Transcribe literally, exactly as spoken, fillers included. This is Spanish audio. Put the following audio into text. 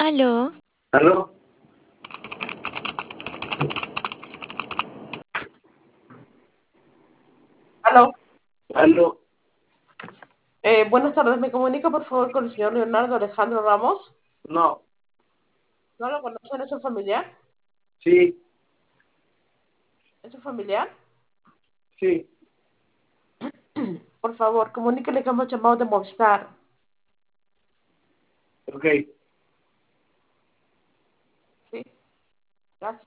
Aló, ¿Aló? Aló. ¿Aló? Eh, buenas tardes, me comunico por favor con el señor Leonardo Alejandro Ramos. No. ¿No lo conocen? ¿Es su familiar? Sí, ¿Es su familiar? sí. Por favor, comuníquele que hemos llamado de Movistar. Ok. Sí, gracias.